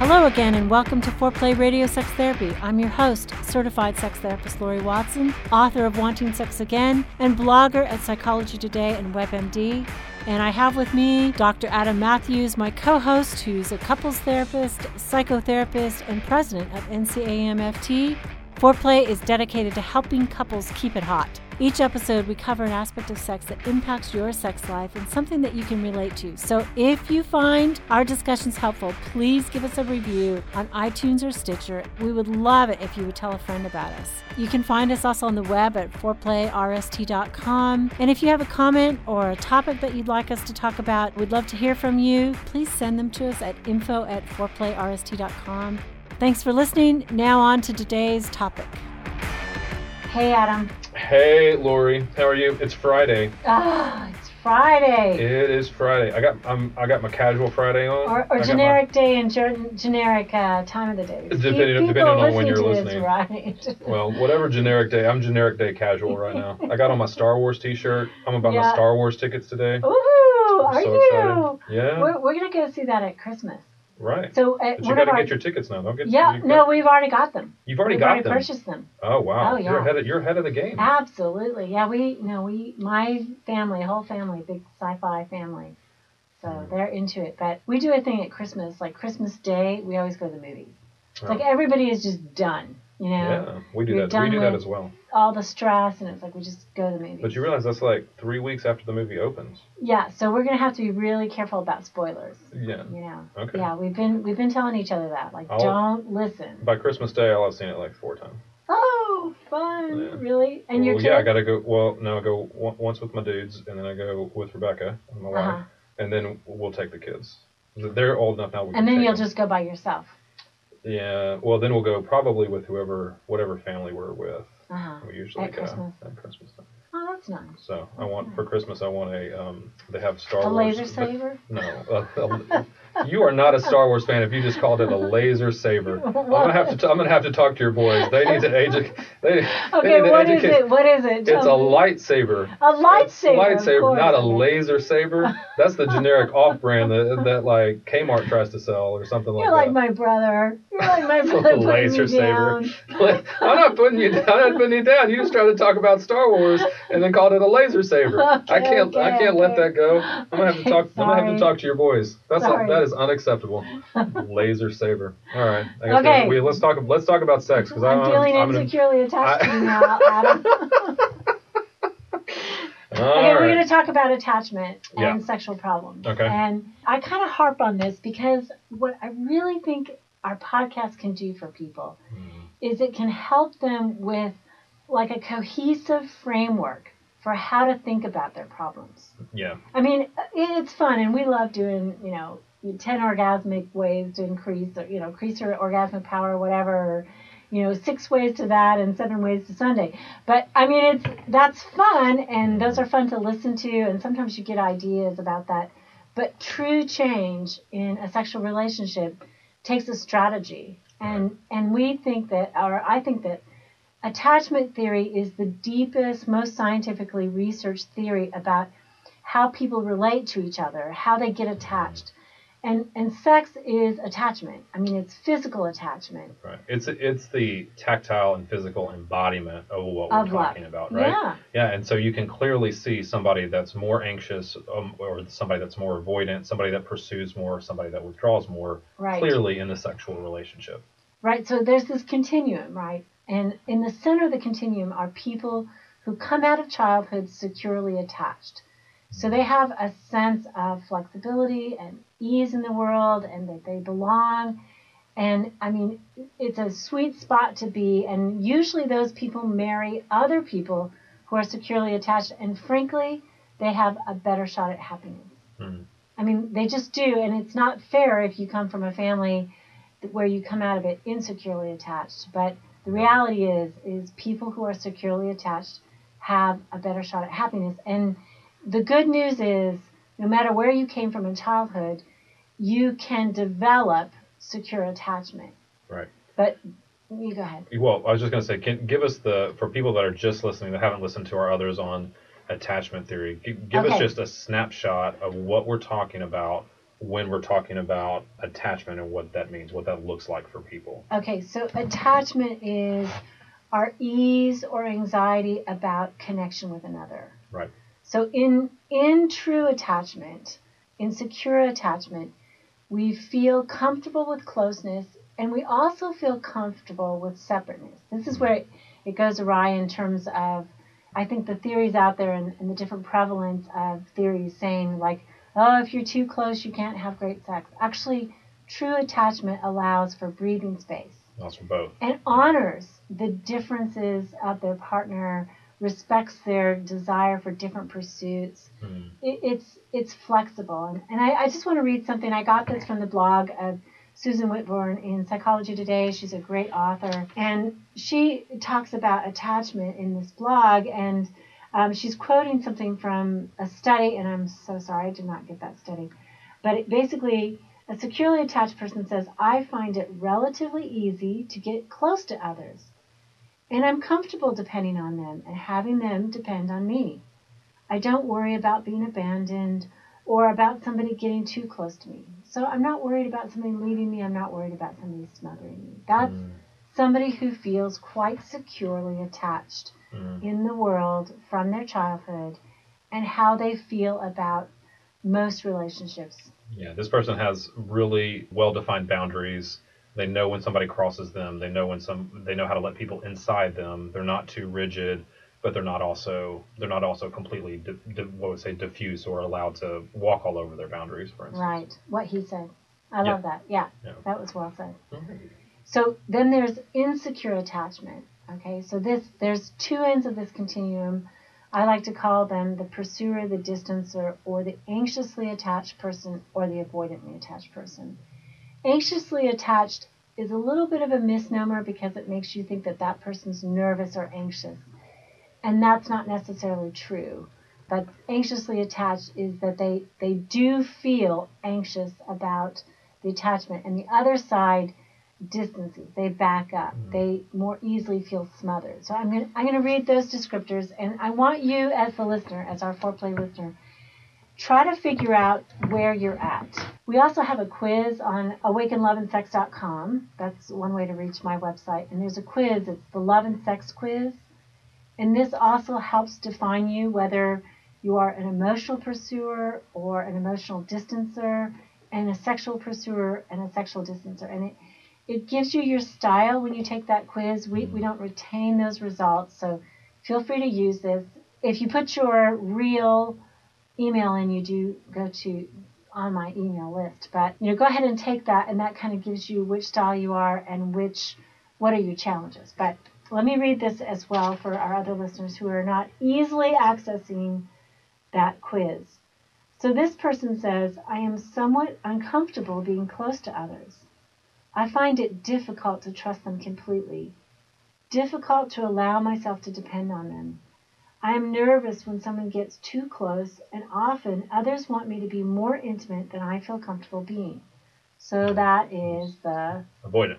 Hello again and welcome to Foreplay Radio Sex Therapy. I'm your host, certified sex therapist Lori Watson, author of Wanting Sex Again, and blogger at Psychology Today and WebMD. And I have with me Dr. Adam Matthews, my co-host, who's a couples therapist, psychotherapist, and president of NCAMFT. Foreplay is dedicated to helping couples keep it hot. Each episode, we cover an aspect of sex that impacts your sex life and something that you can relate to. So if you find our discussions helpful, please give us a review on iTunes or Stitcher. We would love it if you would tell a friend about us. You can find us also on the web at foreplayrst.com. And if you have a comment or a topic that you'd like us to talk about, we'd love to hear from you. Please send them to us at info@foreplayrst.com. Thanks for listening. Now on to today's topic. Hey, Adam. Hey, Lori. How are you? It's Friday. It's Friday. It is Friday. I got my casual Friday on. Or generic day and generic time of the day. Depending on when you're listening. Right. Well, whatever generic day. I'm generic day casual right now. I got on my Star Wars t-shirt. I'm about my Star Wars tickets today. Ooh, I'm are so you? Excited. Yeah. We're going to go see that at Christmas. Right. So but you got to get your tickets now. Don't get. No, we've already got them. You've already got them. Purchased them. Oh wow. Oh yeah. You're ahead of the game. Absolutely. Yeah. My family, whole family, big sci-fi family. So they're into it. But we do a thing at Christmas, like Christmas Day. We always go to the movies. It's like everybody is just done. You know. Yeah, we do that. We do that as well. All the stress, and it's like we just go to the movies. But you realize that's like 3 weeks after the movie opens. Yeah, so we're gonna have to be really careful about spoilers. Yeah. You know. Okay. Yeah, we've been telling each other that, like, don't listen. By Christmas Day, I'll have seen it like 4 times. Oh, fun! Yeah. Really? And your kids? Yeah, I gotta go. Well, no, I go once with my dudes, and then I go with Rebecca, my wife, and then we'll take the kids. They're old enough now. And then you'll just go by yourself. Yeah, well, then we'll go probably with whatever family we're with. We usually at Christmas. At Christmas time. Oh, that's nice. So for Christmas, I want they have Star Wars. A laser saber? No, you are not a Star Wars fan if you just called it a laser saber. I'm gonna have to talk to your boys. They need to educate. What is it? What is it? It's a lightsaber. A lightsaber. Lightsaber, not a laser saber. That's the generic off-brand that like Kmart tries to sell or something like that. You're like my brother. You're like my brother. Laser saber. I'm not putting you down. You just tried to talk about Star Wars and then called it a laser saber. I can't let that go. I'm gonna have to talk to your boys. That is unacceptable. Laser saber. All right. I guess let's talk about sex because I'm feeling insecurely attached to you now, Adam. We're going to talk about attachment and sexual problems. Okay. And I kind of harp on this because what I really think our podcast can do for people is it can help them with like a cohesive framework for how to think about their problems. Yeah. I mean, it's fun, and we love doing, 10 orgasmic ways to increase your orgasmic power or whatever, or, 6 ways to that and 7 ways to Sunday. But, I mean, that's fun, and those are fun to listen to, and sometimes you get ideas about that. But true change in a sexual relationship takes a strategy. And I think that attachment theory is the deepest, most scientifically researched theory about how people relate to each other, how they get attached. And sex is attachment. I mean, it's physical attachment. Right. It's the tactile and physical embodiment of what we're talking about, right? Yeah. Yeah, and so you can clearly see somebody that's more anxious or somebody that's more avoidant, somebody that pursues more, somebody that withdraws more, clearly in the sexual relationship. Right. So there's this continuum, right? And in the center of the continuum are people who come out of childhood securely attached. So they have a sense of flexibility and ease in the world and that they belong. And, I mean, it's a sweet spot to be. And usually those people marry other people who are securely attached. And, frankly, they have a better shot at happiness. Mm. I mean, they just do. And it's not fair if you come from a family where you come out of it insecurely attached. But the reality is people who are securely attached have a better shot at happiness. And the good news is, no matter where you came from in childhood, you can develop secure attachment. Right. But you go ahead. Well, I was just going to say, give us for people that are just listening that haven't listened to our others on attachment theory, give us just a snapshot of what we're talking about when we're talking about attachment and what that means, what that looks like for people. Okay, so attachment is our ease or anxiety about connection with another. Right. So in true attachment, in secure attachment, we feel comfortable with closeness, and we also feel comfortable with separateness. This is where it goes awry in terms of, I think, the theories out there and the different prevalence of theories saying, like, oh, if you're too close, you can't have great sex. Actually, true attachment allows for breathing space. Allows for both. And honors the differences of their partner, respects their desire for different pursuits. It's flexible. And I just want to read something. I got this from the blog of Susan Whitbourne in Psychology Today. She's a great author. And she talks about attachment in this blog. And she's quoting something from a study. And I'm so sorry, I did not get that study. But basically, a securely attached person says, I find it relatively easy to get close to others. And I'm comfortable depending on them and having them depend on me. I don't worry about being abandoned or about somebody getting too close to me. So I'm not worried about somebody leaving me. I'm not worried about somebody smothering me. That's somebody who feels quite securely attached in the world from their childhood and how they feel about most relationships. Yeah, this person has really well-defined boundaries. They know when somebody crosses them. They know they know how to let people inside them. They're not too rigid, but they're not also completely diffuse or allowed to walk all over their boundaries, for instance. Right. What he said. I love that. Yeah. That was well said. So then there's insecure attachment. Okay. So there's two ends of this continuum. I like to call them the pursuer, the distancer, or the anxiously attached person, or the avoidantly attached person. Anxiously attached is a little bit of a misnomer because it makes you think that that person's nervous or anxious. And that's not necessarily true. But anxiously attached is that they do feel anxious about the attachment. And the other side distances. They back up. They more easily feel smothered. So I'm going to read those descriptors. And I want you as the listener, as our foreplay listener, try to figure out where you're at. We also have a quiz on awakenloveandsex.com. That's one way to reach my website. And there's a quiz. It's the Love and Sex Quiz. And this also helps define you whether you are an emotional pursuer or an emotional distancer, and a sexual pursuer and a sexual distancer. And it gives you your style when you take that quiz. We don't retain those results, so feel free to use this. If you put your real email in, you do go to on my email list. But go ahead and take that, and that kind of gives you which style you are and what are your challenges. But let me read this as well for our other listeners who are not easily accessing that quiz. So this person says, I am somewhat uncomfortable being close to others. I find it difficult to trust them completely, difficult to allow myself to depend on them. I am nervous when someone gets too close, and often others want me to be more intimate than I feel comfortable being. So that is the avoidant.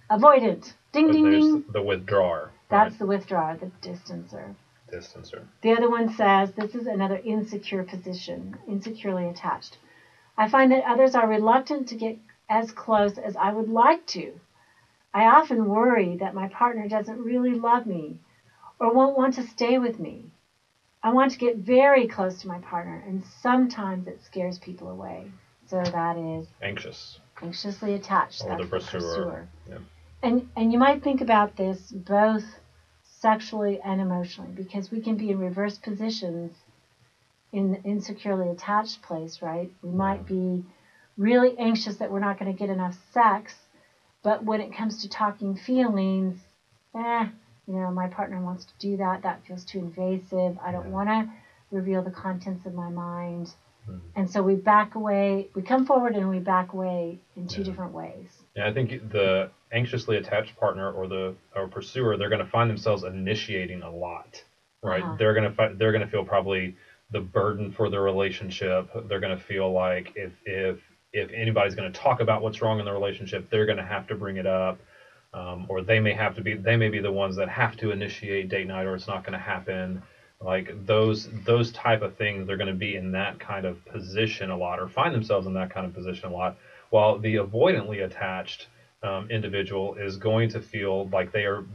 Ding, ding, ding. The withdrawer. That's the withdrawer, the distancer. The other one says, this is another insecure position, insecurely attached. I find that others are reluctant to get as close as I would like to. I often worry that my partner doesn't really love me or won't want to stay with me. I want to get very close to my partner, and sometimes it scares people away. So that is anxiously attached. Or that's the pursuer. Yeah. And you might think about this both sexually and emotionally, because we can be in reverse positions in the insecurely attached place, right? We might be really anxious that we're not going to get enough sex, but when it comes to talking feelings, my partner wants to do that. That feels too invasive. I don't want to reveal the contents of my mind. And so we back away. We come forward and we back away in two different ways. Yeah, I think the anxiously attached partner or pursuer, they're going to find themselves initiating a lot, right? They're going to feel probably the burden for the relationship. They're going to feel like if anybody's going to talk about what's wrong in the relationship, they're going to have to bring it up, or they may be the ones that have to initiate date night, or it's not going to happen. Like those type of things, they're going to be in that kind of position a lot, or find themselves in that kind of position a lot, while the avoidantly attached individual is going to feel like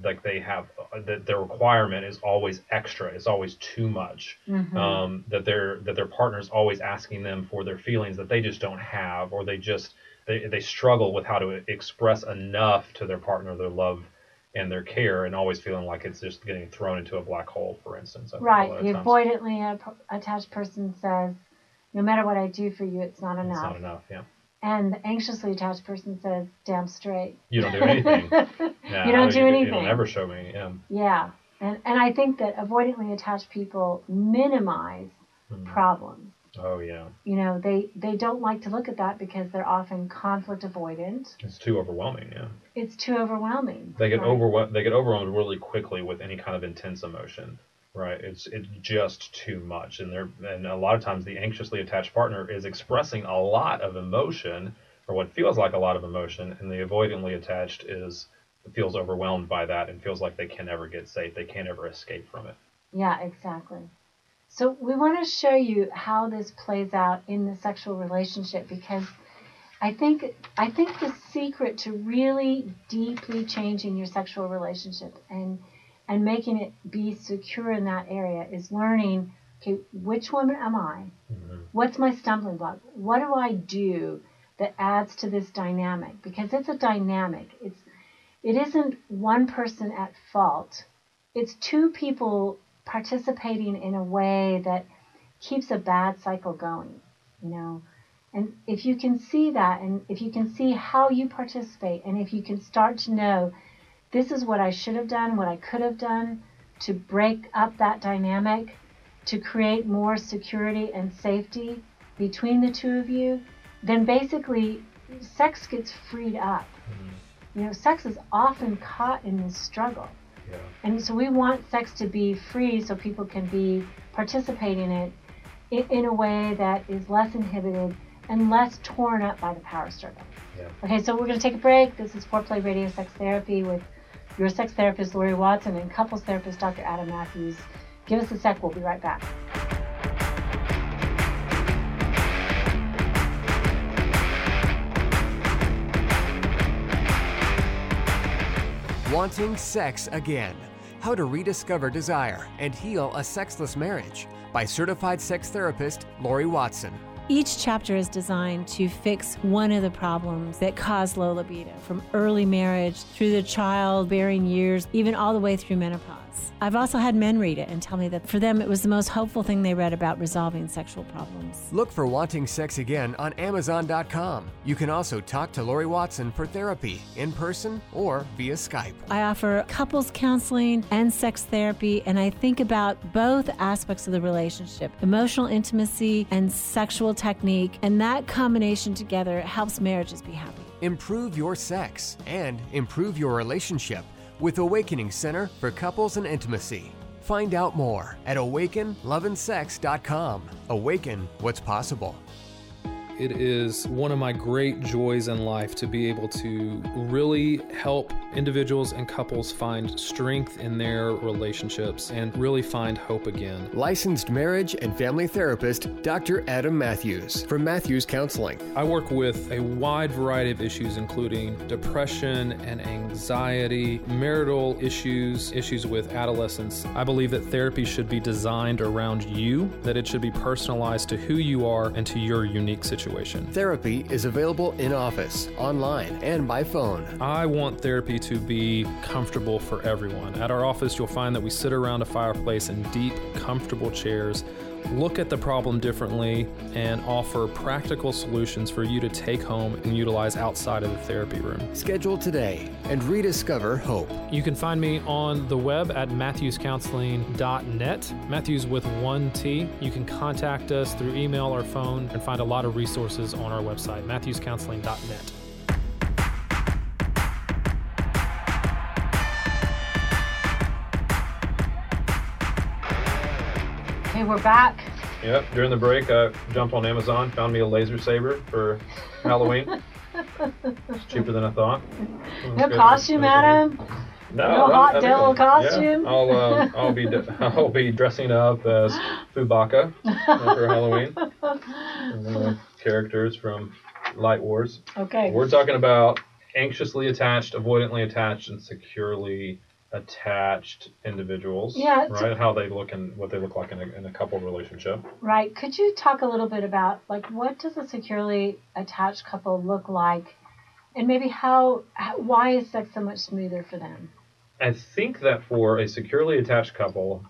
that their requirement is always extra, it's always too much, that their partner's always asking them for their feelings that they just don't have, or they struggle with how to express enough to their partner their love and their care, and always feeling like it's just getting thrown into a black hole, for instance. Right. The avoidantly attached person says, no matter what I do for you, it's not enough. It's not enough, yeah. And the anxiously attached person says, damn straight. You don't do anything. Yeah, you don't do anything. You don't ever show me. Yeah. Yeah. And I think that avoidantly attached people minimize problems. Oh, yeah. You know, they don't like to look at that because they're often conflict avoidant. It's too overwhelming, yeah. It's too overwhelming. They get overwhelmed really quickly with any kind of intense emotion, right? It's just too much, and a lot of times the anxiously attached partner is expressing a lot of emotion, or what feels like a lot of emotion, and the avoidantly attached feels overwhelmed by that and feels like they can never get safe, they can't ever escape from it. Yeah, exactly. So we want to show you how this plays out in the sexual relationship, because I think the secret to really deeply changing your sexual relationship and making it be secure in that area is learning, okay, which woman am I? What's my stumbling block? What do I do that adds to this dynamic? Because it's a dynamic. It isn't one person at fault. It's two people participating in a way that keeps a bad cycle going, you know. And if you can see that, and if you can see how you participate, and if you can start to know, this is what I should have done, what I could have done to break up that dynamic, to create more security and safety between the two of you, then basically sex gets freed up. You know, sex is often caught in this struggle. Yeah. And so we want sex to be free so people can be participating in it in a way that is less inhibited and less torn up by the power struggle. Yeah. Okay, so we're going to take a break. This is Foreplay Radio Sex Therapy with your sex therapist, Lori Watson, and couples therapist, Dr. Adam Matthews. Give us a sec. We'll be right back. Wanting sex again. How to rediscover desire and heal a sexless marriage by certified sex therapist Lori Watson. Each chapter is designed to fix one of the problems that cause low libido, from early marriage through the childbearing years, even all the way through menopause. I've also had men read it and tell me that for them it was the most hopeful thing they read about resolving sexual problems. Look for Wanting Sex Again on Amazon.com. You can also talk to Lori Watson for therapy in person or via Skype. I offer couples counseling and sex therapy, and I think about both aspects of the relationship, emotional intimacy and sexual technique, and that combination together helps marriages be happy. Improve your sex and improve your relationship with Awakening Center for Couples and Intimacy. Find out more at awakenloveandsex.com. Awaken what's possible. It is one of my great joys in life to be able to really help individuals and couples find strength in their relationships and really find hope again. Licensed marriage and family therapist, Dr. Adam Matthews from Matthews Counseling. I work with a wide variety of issues, including depression and anxiety, marital issues, issues with adolescence. I believe that therapy should be designed around you, that it should be personalized to who you are and to your unique situation. Therapy is available in office, online, and by phone. I want therapy to be comfortable for everyone. At our office, you'll find that we sit around a fireplace in deep, comfortable chairs, look at the problem differently, and offer practical solutions for you to take home and utilize outside of the therapy room. Schedule today and rediscover hope. You can find me on the web at matthewscounseling.net, Matthews with 1 T. You can contact us through email or phone and find a lot of resources on our website, matthewscounseling.net. Okay, we're back. Yep, during the break, I jumped on Amazon, found me a laser saber for Halloween. It's cheaper than I thought. No costume, Adam? No hot devil costume. Yeah. I'll be dressing up as Fubbaka for Halloween. One of the characters from Light Wars. Okay. We're talking about anxiously attached, avoidantly attached, and securely attached individuals. Yeah. Right. How they look and what they look like in a couple relationship. Right. Could you talk a little bit about what does a securely attached couple look like, and maybe why is sex so much smoother for them? I think that for a securely attached couple,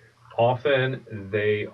often they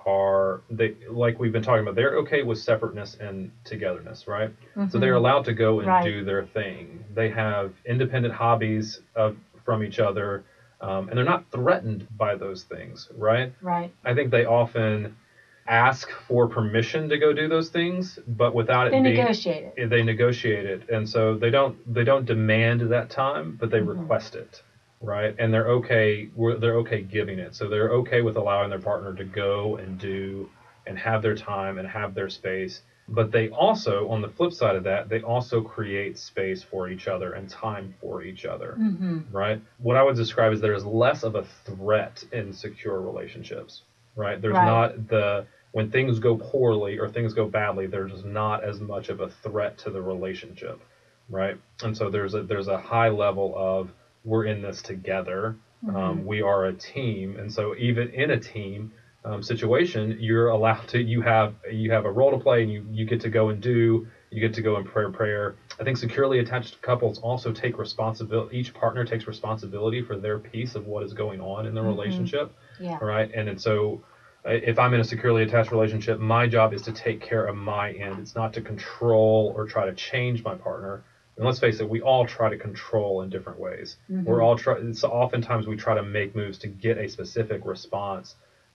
like we've been talking about, they're okay with separateness and togetherness, right? Mm-hmm. So they're allowed to go and do their thing. They have independent hobbies from each other, and they're not threatened by those things, right? Right. I think they often ask for permission to go do those things, but without it they negotiate it. They negotiate it, and so they don't demand that time, but they request it. Right, and they're okay giving it. So they're okay with allowing their partner to go and do and have their time and have their space. But they also, on the flip side of that, they also create space for each other and time for each other. Mm-hmm. Right. What I would describe is there is less of a threat in secure relationships. Right. There's not when things go poorly or things go badly, there's not as much of a threat to the relationship. Right. And so there's a high level of, we're in this together. Mm-hmm. We are a team, and so even in a team situation, you're allowed to. You have a role to play, and you get to go and do. You get to go and prayer. I think securely attached couples also take responsibility. Each partner takes responsibility for their piece of what is going on in the relationship. Yeah. Right. And so, if I'm in a securely attached relationship, my job is to take care of my end. It's not to control or try to change my partner. And let's face it, we all try to control in different ways. Mm-hmm. So oftentimes we try to make moves to get a specific response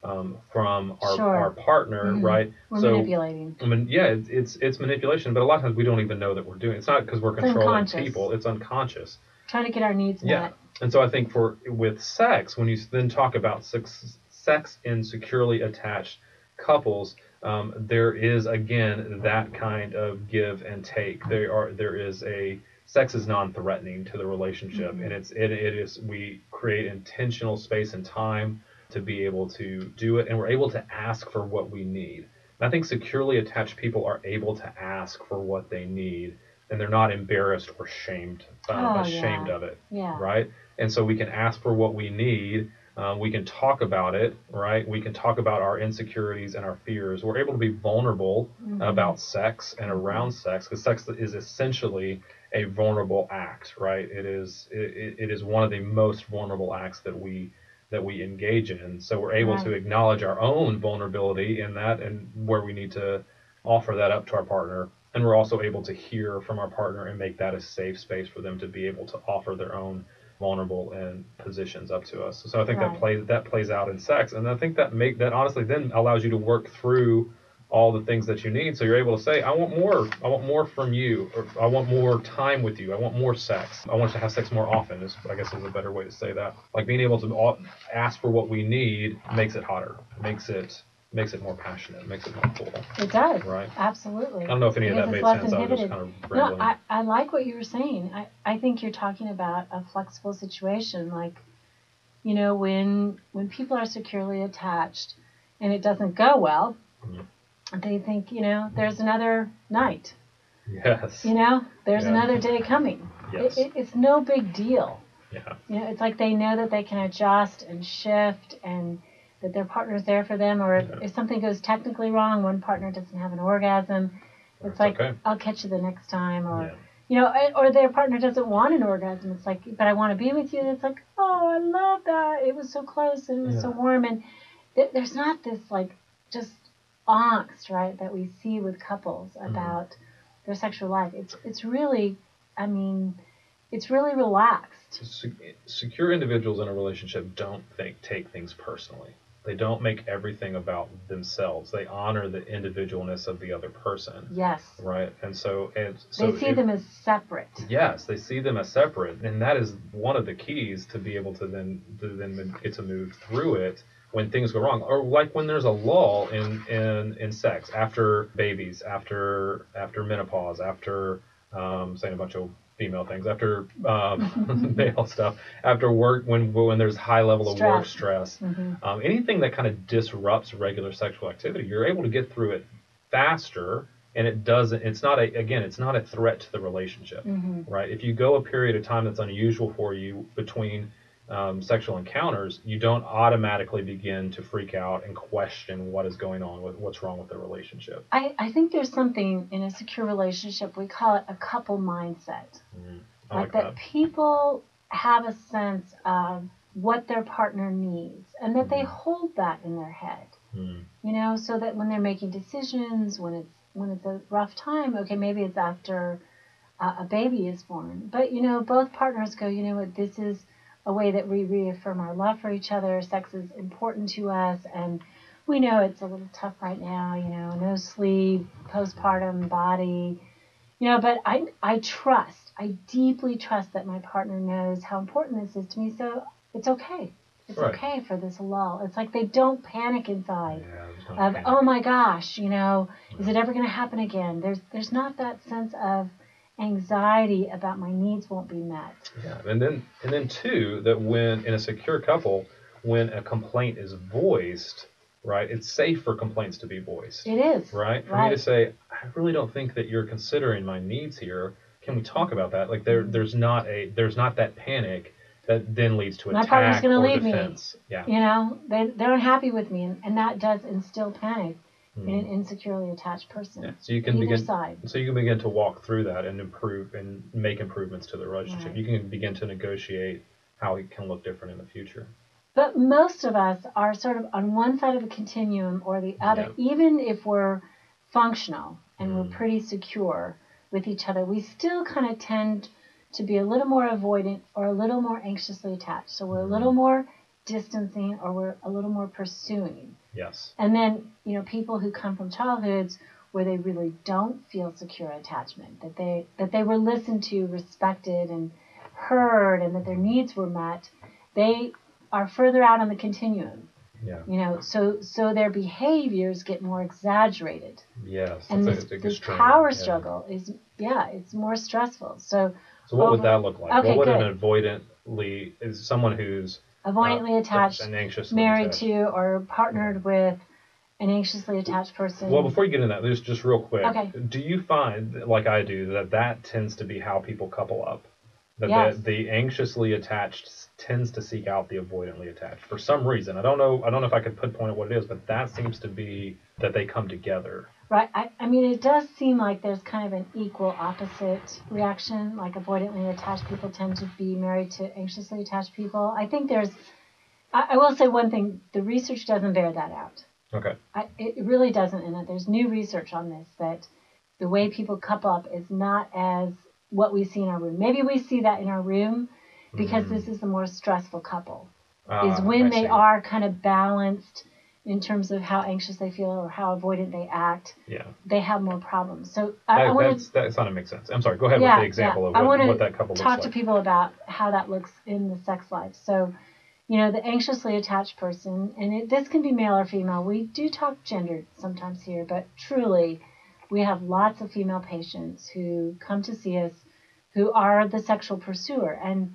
from our partner, mm-hmm. right? We're manipulating. I mean, yeah, it's manipulation, but a lot of times we don't even know that we're doing it. It's not because we're controlling people. It's unconscious. Trying to get our needs met. Yeah. And so I think with sex, when you then talk about sex in securely attached couples, there is again that kind of give and take. Sex is non-threatening to the relationship, mm-hmm. and it is we create intentional space and time to be able to do it, and we're able to ask for what we need. And I think securely attached people are able to ask for what they need, and they're not embarrassed or ashamed of it. Yeah. Right? And so we can ask for what we need. We can talk about it, right? We can talk about our insecurities and our fears. We're able to be vulnerable mm-hmm. about sex and around sex, because sex is essentially a vulnerable act, right? It is one of the most vulnerable acts that we engage in. So we're able to acknowledge our own vulnerability in that, and where we need to offer that up to our partner. And we're also able to hear from our partner and make that a safe space for them to be able to offer their own vulnerable and positions up to us. So I think that plays out in sex, and I think that honestly then allows you to work through all the things that you need. So you're able to say, I want more from you, or I want more time with you, I want more sex, I want to have sex more often, is a better way to say that. Like being able to ask for what we need makes it hotter, makes it more passionate, makes it more full. It does. Right. Absolutely. I don't know if any of that made sense. I was just kind of rambling. No, I like what you were saying. I think you're talking about a flexible situation, like, when people are securely attached and it doesn't go well, mm-hmm. they think, there's another night. Yes. There's another day coming. Yes. It's no big deal. Yeah. It's like they know that they can adjust and shift, and that their partner's there for them, or if something goes technically wrong, one partner doesn't have an orgasm, it's like, okay, I'll catch you the next time, or or their partner doesn't want an orgasm, it's like, but I want to be with you, and it's like, oh, I love that, it was so close and it was so warm, and there's not this just angst, right, that we see with couples about their sexual life. It's really, it's really relaxed. Secure individuals in a relationship don't take things personally. They don't make everything about themselves. They honor the individualness of the other person. Yes. Right? And so they see them as separate. Yes, they see them as separate. And that is one of the keys to be able to then get to move through it when things go wrong. Or like when there's a lull in sex, after babies, after menopause, after saying a bunch of female things, after male stuff, after work, when there's high level of work stress, anything that kind of disrupts regular sexual activity, you're able to get through it faster, and it's not a threat to the relationship, right? If you go a period of time that's unusual for you between sexual encounters, you don't automatically begin to freak out and question what is going on, what's wrong with the relationship. I think there's something in a secure relationship, we call it a couple mindset. I like that people have a sense of what their partner needs, and that they hold that in their head. So that when they're making decisions, when it's a rough time, okay, maybe it's after a baby is born, but both partners go, what, this is a way that we reaffirm our love for each other. Sex is important to us, and we know it's a little tough right now, no sleep, postpartum body, but I deeply trust that my partner knows how important this is to me, so it's okay. It's okay for this lull. It's like they don't panic inside of, oh my gosh, is it ever going to happen again? There's not that sense of anxiety about my needs won't be met. Yeah, and then too, that when in a secure couple, when a complaint is voiced, right, it's safe for complaints to be voiced. It is. Right? For me to say, I really don't think that you're considering my needs here. Can we talk about that? Like there's not that panic that then leads to attack partner's going to or leave defense. Me. Yeah. They're unhappy with me, and that does instill panic in an insecurely attached person. Yeah. So you can begin to walk through that and improve and make improvements to the relationship. Right. You can begin to negotiate how it can look different in the future. But most of us are sort of on one side of a continuum or the other. Yeah. Even if we're functional and we're pretty secure with each other, we still kind of tend to be a little more avoidant or a little more anxiously attached. So we're a little more distancing, or we're a little more pursuing. Yes. And then, people who come from childhoods where they really don't feel secure attachment, that they were listened to, respected, and heard, and that their needs were met, they are further out on the continuum. Yeah. So their behaviors get more exaggerated. Yes. And this power struggle is, it's more stressful. So what would that look like? Okay, what would an avoidantly is someone who's avoidantly attached, and anxiously married attached. to, or partnered with an anxiously attached person? Well, before you get into that, just real quick. Okay. Do you find, like I do, that tends to be how people couple up? That yes. the anxiously attached tends to seek out the avoidantly attached for some reason. I don't know if I could point at what it is, but that seems to be that they come together. Right. I mean, it does seem like there's kind of an equal opposite reaction. Like avoidantly attached people tend to be married to anxiously attached people. I think I will say one thing, the research doesn't bear that out. Okay. It really doesn't, and that there's new research on this, that the way people couple up is not as what we see in our room. Maybe we see that in our room because this is the more stressful couple, is when they are kind of balanced in terms of how anxious they feel or how avoidant they act. Yeah. They have more problems. So that kind of makes sense. I'm sorry, go ahead with the example of what that couple looks like. I want to talk to people about how that looks in the sex life. So, the anxiously attached person, and this can be male or female. We do talk gendered sometimes here, but truly, we have lots of female patients who come to see us who are the sexual pursuer, and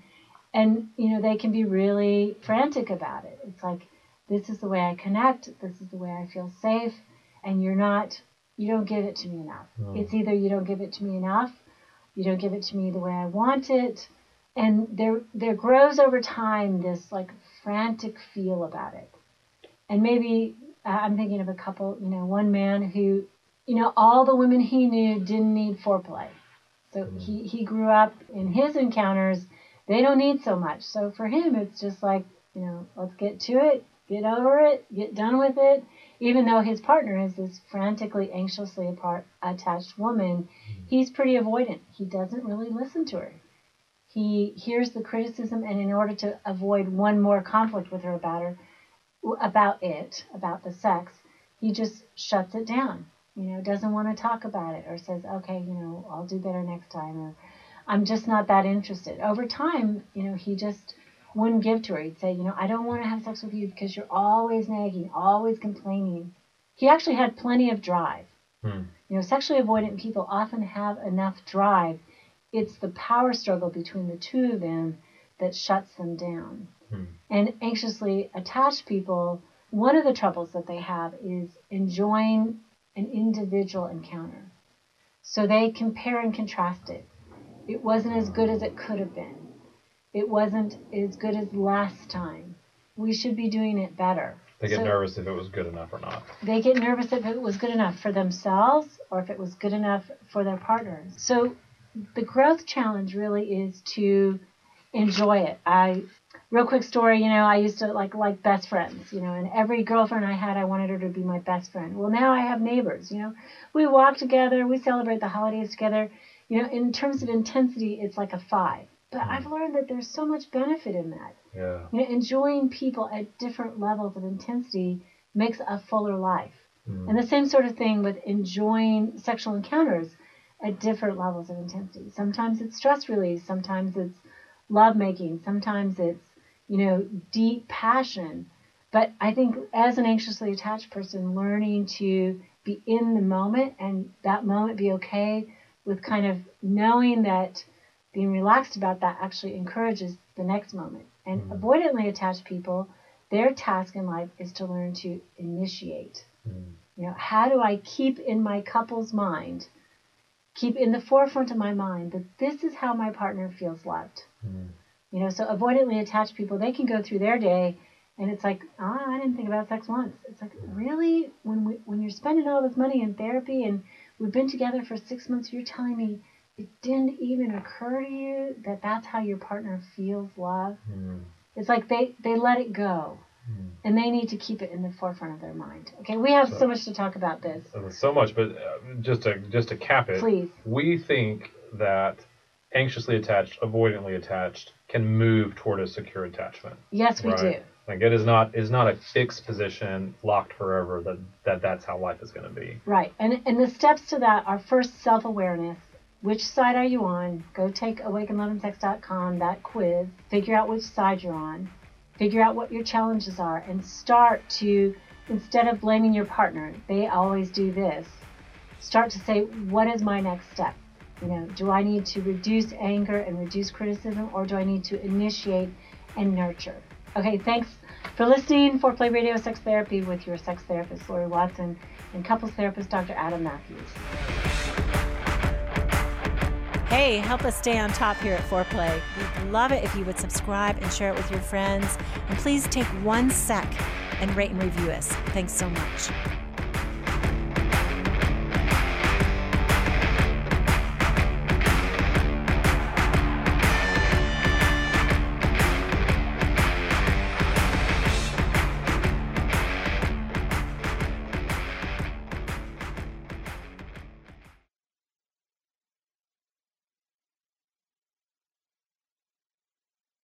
they can be really frantic about it. It's like, this is the way I connect, this is the way I feel safe, and you don't give it to me enough. It's either you don't give it to me enough, you don't give it to me the way I want it, and there grows over time this like frantic feel about it. And maybe I'm thinking of a couple, one man who, all the women he knew didn't need foreplay. So he grew up in his encounters, they don't need so much. So for him, it's just like, let's get to it, get over it, get done with it. Even though his partner is this frantically, anxiously attached woman, he's pretty avoidant. He doesn't really listen to her. He hears the criticism, and in order to avoid one more conflict with her about the sex, he just shuts it down. Doesn't want to talk about it, or says, okay, I'll do better next time, or I'm just not that interested. Over time, he just wouldn't give to her. He'd say, I don't want to have sex with you because you're always nagging, always complaining. He actually had plenty of drive. Sexually avoidant people often have enough drive, it's the power struggle between the two of them that shuts them down. And anxiously attached people, one of the troubles that they have is enjoying an individual encounter. So they compare and contrast it. It wasn't as good as it could have been. It wasn't as good as last time. We should be doing it better. They get nervous if it was good enough or not. They get nervous if it was good enough for themselves or if it was good enough for their partners. So the growth challenge really is to enjoy it. Real quick story, I used to like best friends, and every girlfriend I had, I wanted her to be my best friend. Well, now I have neighbors, we walk together, we celebrate the holidays together. In terms of intensity, it's like a 5. But I've learned that there's so much benefit in that. Yeah. Enjoying people at different levels of intensity makes a fuller life. And the same sort of thing with enjoying sexual encounters at different levels of intensity. Sometimes it's stress release, sometimes it's lovemaking, sometimes it's deep passion. But I think as an anxiously attached person, learning to be in the moment and that moment be okay with kind of knowing that being relaxed about that actually encourages the next moment. And avoidantly attached people, their task in life is to learn to initiate. How do I keep in my couple's mind, keep in the forefront of my mind that this is how my partner feels loved? So avoidantly attached people, they can go through their day and it's like, I didn't think about sex once. It's like, really? When you're spending all this money in therapy and we've been together for 6 months, you're telling me it didn't even occur to you that that's how your partner feels love? It's like they let it go. And they need to keep it in the forefront of their mind. Okay, we have so much to talk about this. So much, but just to cap it, please. We think that anxiously attached, avoidantly attached can move toward a secure attachment. Yes, we do. Like it is not a fixed position, locked forever, that's how life is going to be. Right. And the steps to that are first self-awareness. Which side are you on? Go take awakenloveandsex.com, that quiz, figure out which side you're on, figure out what your challenges are, and start to, instead of blaming your partner, they always do this, start to say, what is my next step? Do I need to reduce anger and reduce criticism, or do I need to initiate and nurture? Okay, thanks for listening. Foreplay Radio Sex Therapy with your sex therapist, Lori Watson, and couples therapist, Dr. Adam Matthews. Hey, help us stay on top here at Foreplay. We'd love it if you would subscribe and share it with your friends. And please take 1 sec and rate and review us. Thanks so much.